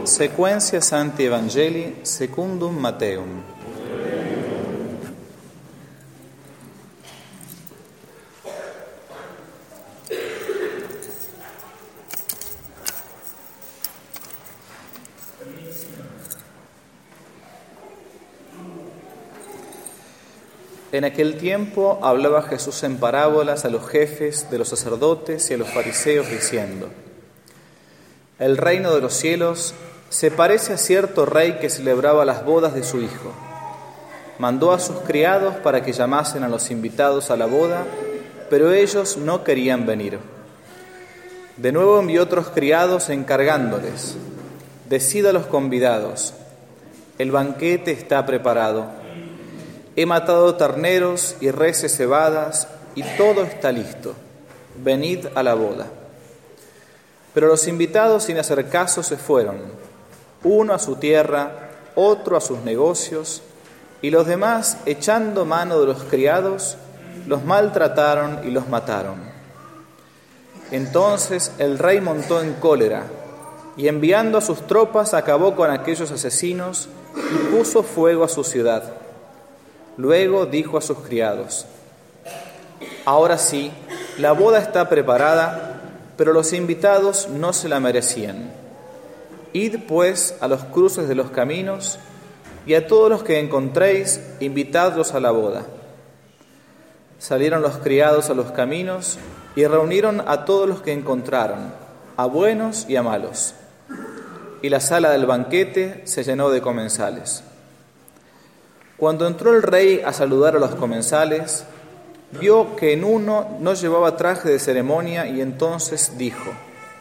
Sequentia Sancti Evangelii secundum Mateum. En aquel tiempo hablaba Jesús en parábolas a los jefes de los sacerdotes y a los fariseos diciendo: El reino de los cielos se parece a cierto rey que celebraba las bodas de su hijo. Mandó a sus criados para que llamasen a los invitados a la boda, pero ellos no querían venir. De nuevo envió otros criados encargándoles: Decid a los convidados, el banquete está preparado. He matado terneros y reses cebadas y todo está listo. Venid a la boda. Pero los invitados, sin hacer caso, se fueron, uno a su tierra, otro a sus negocios, y los demás, echando mano de los criados, los maltrataron y los mataron. Entonces el rey montó en cólera, y enviando a sus tropas acabó con aquellos asesinos y puso fuego a su ciudad. Luego dijo a sus criados: Ahora sí, la boda está preparada, pero los invitados no se la merecían. Id pues a los cruces de los caminos, y a todos los que encontréis, invitadlos a la boda. Salieron los criados a los caminos, y reunieron a todos los que encontraron, a buenos y a malos. Y la sala del banquete se llenó de comensales. Cuando entró el rey a saludar a los comensales, vio que en uno no llevaba traje de ceremonia y entonces dijo: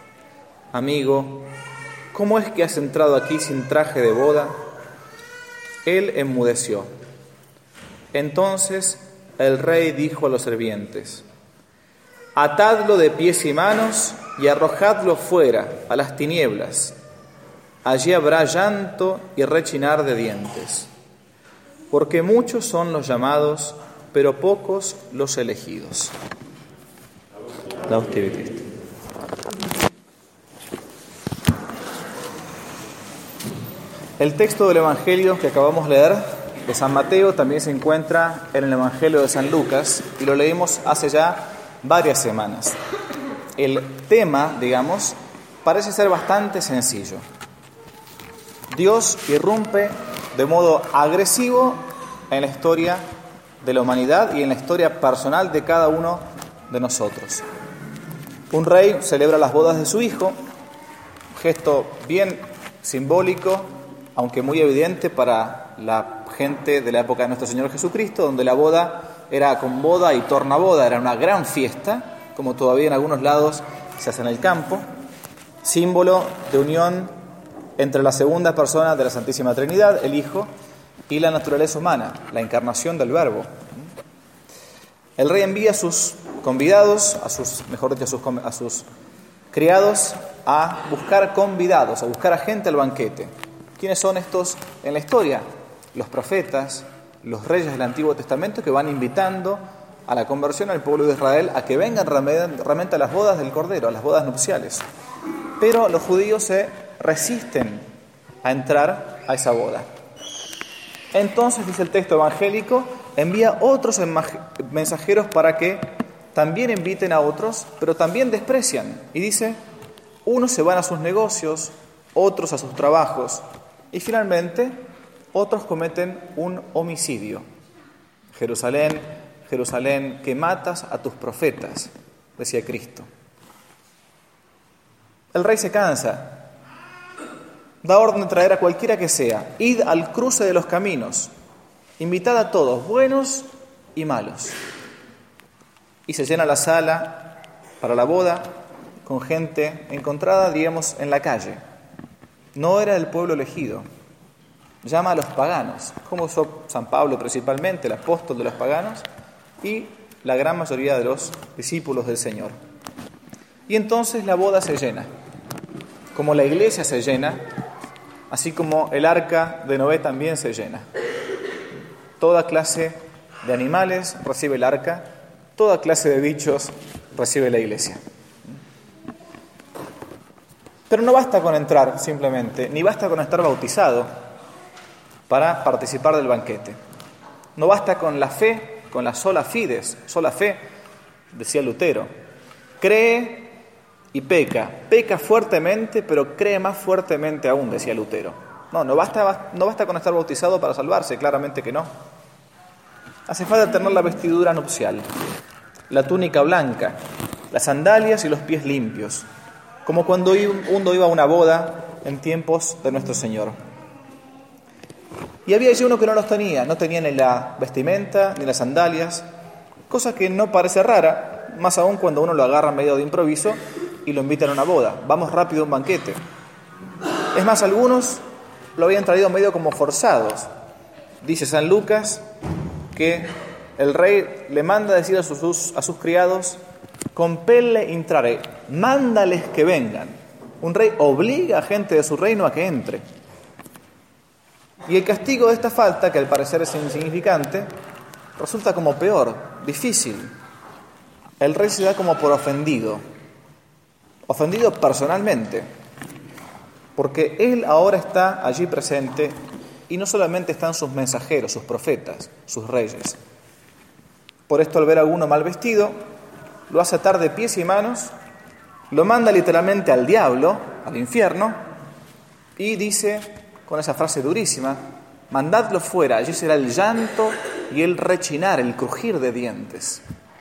Amigo, ¿cómo es que has entrado aquí sin traje de boda? Él enmudeció. Entonces el rey dijo a los sirvientes: Atadlo de pies y manos y arrojadlo fuera, a las tinieblas. Allí habrá llanto y rechinar de dientes. Porque muchos son los llamados, pero pocos los elegidos. Laudetur Cristo. El texto del Evangelio que acabamos de leer de San Mateo también se encuentra en el Evangelio de San Lucas y lo leímos hace ya varias semanas. El tema, digamos, parece ser bastante sencillo. Dios irrumpe de modo agresivo en la historia de la humanidad y en la historia personal de cada uno de nosotros. Un rey celebra las bodas de su hijo, gesto bien simbólico, aunque muy evidente para la gente de la época de nuestro Señor Jesucristo, donde la boda era con boda y tornaboda, era una gran fiesta, como todavía en algunos lados se hace en el campo, símbolo de unión entre la segunda persona de la Santísima Trinidad, el Hijo, y la naturaleza humana, la encarnación del Verbo. El rey envía a sus convidados, a sus criados, a buscar convidados, a buscar a gente al banquete. ¿Quiénes son estos en la historia? Los profetas, los reyes del Antiguo Testamento que van invitando a la conversión al pueblo de Israel a que vengan realmente a las bodas del Cordero, a las bodas nupciales. Pero los judíos se resisten a entrar a esa boda. Entonces, dice el texto evangélico, envía otros mensajeros para que también inviten a otros, pero también desprecian. Y dice, unos se van a sus negocios, otros a sus trabajos, y finalmente otros cometen un homicidio. Jerusalén, Jerusalén, que matas a tus profetas, decía Cristo. El rey se cansa. Da orden de traer a cualquiera que sea. Id al cruce de los caminos. Invitad a todos, buenos y malos. Y se llena la sala para la boda con gente encontrada, digamos, en la calle. No era del pueblo elegido. Llama a los paganos, como usó San Pablo principalmente, el apóstol de los paganos, y la gran mayoría de los discípulos del Señor. Y entonces la boda se llena. Como la iglesia se llena, así como el arca de Noé también se llena. Toda clase de animales recibe el arca, toda clase de bichos recibe la iglesia. Pero no basta con entrar simplemente, ni basta con estar bautizado para participar del banquete. No basta con la fe, con la sola fides, sola fe, decía Lutero. Cree y peca. Peca fuertemente, pero cree más fuertemente aún, decía Lutero. No basta con estar bautizado para salvarse, claramente que no. Hace falta tener la vestidura nupcial, la túnica blanca, las sandalias y los pies limpios, como cuando uno iba a una boda en tiempos de nuestro Señor. Y había allí uno que no los tenía, no tenía ni la vestimenta ni las sandalias, cosa que no parece rara, más aún cuando uno lo agarra medio de improviso y lo invitan a una boda. Vamos rápido a un banquete. Es más, algunos lo habían traído medio como forzados. Dice San Lucas que el rey le manda decir a sus criados: compelle intrare, mándales que vengan. Un rey obliga a gente de su reino a que entre. Y el castigo de esta falta, que al parecer es insignificante, resulta como peor, difícil. El rey se da como por ofendido personalmente, porque él ahora está allí presente y no solamente están sus mensajeros, sus profetas, sus reyes. Por esto, al ver a alguno mal vestido, lo hace atar de pies y manos, lo manda literalmente al diablo, al infierno, y dice con esa frase durísima: mandadlo fuera, allí será el llanto y el rechinar, el crujir de dientes.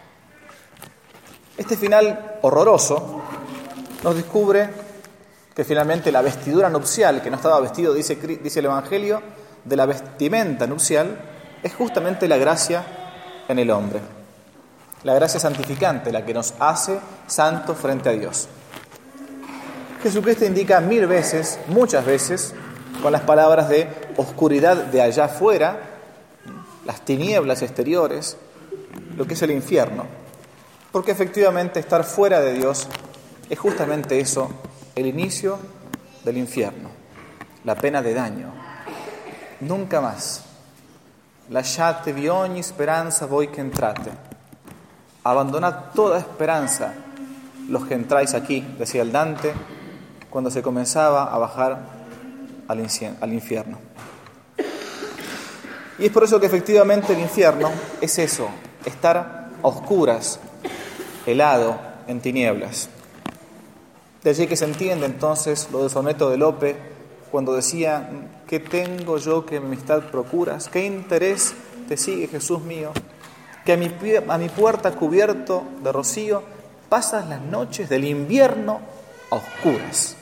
Este final horroroso nos descubre que finalmente la vestidura nupcial, que no estaba vestido, dice el Evangelio, de la vestimenta nupcial, es justamente la gracia en el hombre. La gracia santificante, la que nos hace santos frente a Dios. Jesucristo indica 1000 veces, muchas veces, con las palabras de oscuridad de allá afuera, las tinieblas exteriores, lo que es el infierno. Porque efectivamente estar fuera de Dios es justamente eso, el inicio del infierno, la pena de daño. Nunca más. Lasciatevi ogni speranza voi che entrate. Abandonad toda esperanza los que entráis aquí, decía el Dante, cuando se comenzaba a bajar al infierno. Y es por eso que efectivamente el infierno es eso, estar a oscuras, helado, en tinieblas. De allí que se entiende entonces lo del soneto de Lope, cuando decía: ¿qué tengo yo que mi amistad procuras? ¿Qué interés te sigue, Jesús mío? Que a mi puerta cubierto de rocío pasas las noches del invierno a oscuras.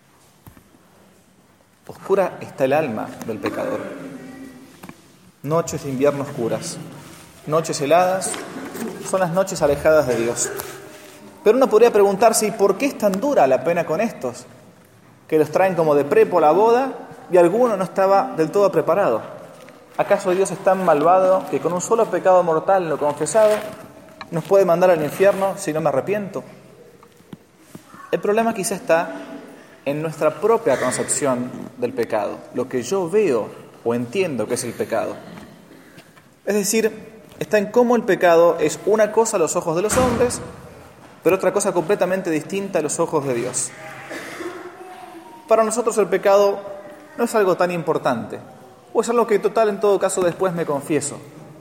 Oscura está el alma del pecador. Noches de invierno oscuras, noches heladas, son las noches alejadas de Dios. Pero uno podría preguntarse: ¿y por qué es tan dura la pena con estos? Que los traen como de prepo a la boda y alguno no estaba del todo preparado. ¿Acaso Dios es tan malvado que con un solo pecado mortal no confesado nos puede mandar al infierno si no me arrepiento? El problema quizá está en nuestra propia concepción del pecado, lo que yo veo o entiendo que es el pecado. Es decir, está en cómo el pecado es una cosa a los ojos de los hombres, pero otra cosa completamente distinta a los ojos de Dios. Para nosotros el pecado no es algo tan importante, o es algo que total, en todo caso, después me confieso.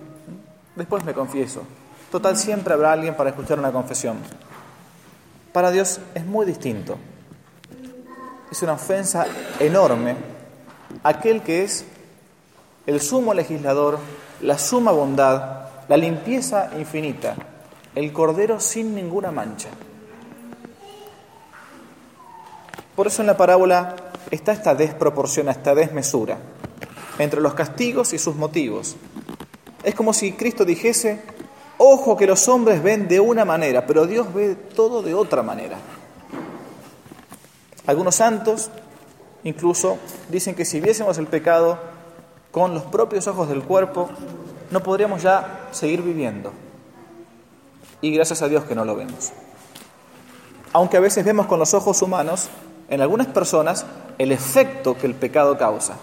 Total, siempre habrá alguien para escuchar una confesión. Para Dios es muy distinto. Es una ofensa enorme aquel que es el sumo legislador, la suma bondad, la limpieza infinita, el cordero sin ninguna mancha. Por eso en la parábola está esta desproporción, esta desmesura entre los castigos y sus motivos. Es como si Cristo dijese: ojo que los hombres ven de una manera, pero Dios ve todo de otra manera. Algunos santos incluso dicen que si viésemos el pecado con los propios ojos del cuerpo, no podríamos ya seguir viviendo. Y gracias a Dios que no lo vemos. Aunque a veces vemos con los ojos humanos, en algunas personas, el efecto que el pecado causa.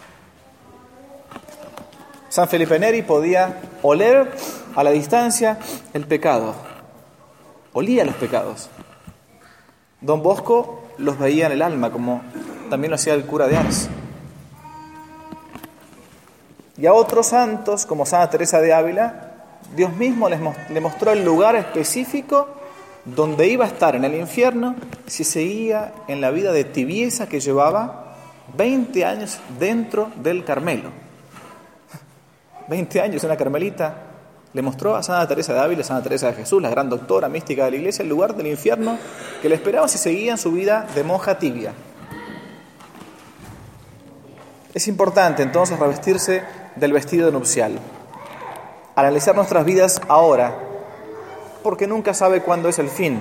San Felipe Neri podía oler a la distancia el pecado. Olía los pecados. Don Bosco los veía en el alma, como también lo hacía el cura de Ars. Y a otros santos, como Santa Teresa de Ávila, Dios mismo le mostró el lugar específico donde iba a estar en el infierno si seguía en la vida de tibieza que llevaba 20 años dentro del Carmelo. 20 años una carmelita le mostró a Santa Teresa de Ávila, Santa Teresa de Jesús, la gran doctora mística de la Iglesia, el lugar del infierno que le esperaba si seguía en su vida de monja tibia. Es importante entonces revestirse del vestido nupcial, analizar nuestras vidas ahora, porque nunca sabe cuándo es el fin.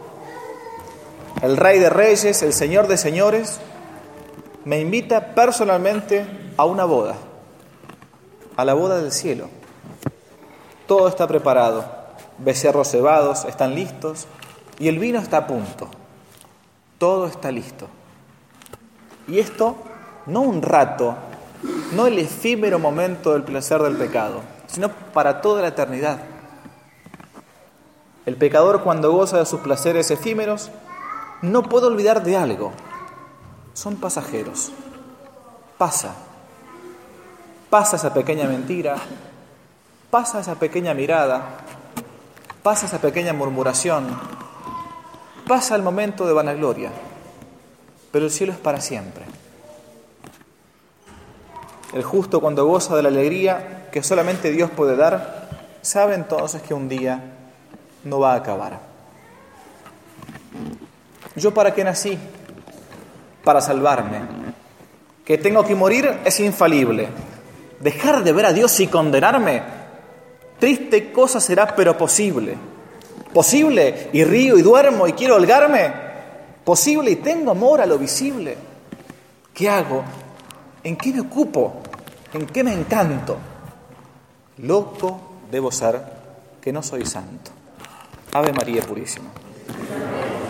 El Rey de Reyes, el Señor de Señores, me invita personalmente a una boda, a la boda del cielo. Todo está preparado, becerros cebados están listos y el vino está a punto. Todo está listo. Y esto no un rato, no el efímero momento del placer del pecado, sino para toda la eternidad. El pecador, cuando goza de sus placeres efímeros, no puede olvidar de algo. Son pasajeros. Pasa esa pequeña mentira, pasa esa pequeña mirada, pasa esa pequeña murmuración, pasa el momento de vanagloria, pero el cielo es para siempre. El justo, cuando goza de la alegría que solamente Dios puede dar, sabe entonces que un día no va a acabar. ¿Yo para qué nací? Para salvarme. Que tengo que morir es infalible. Dejar de ver a Dios y condenarme, triste cosa será, pero posible. Posible, y río y duermo y quiero holgarme. Posible, y tengo amor a lo visible. ¿Qué hago? ¿En qué me ocupo? ¿En qué me encanto? Loco debo ser, que no soy santo. Ave María Purísima.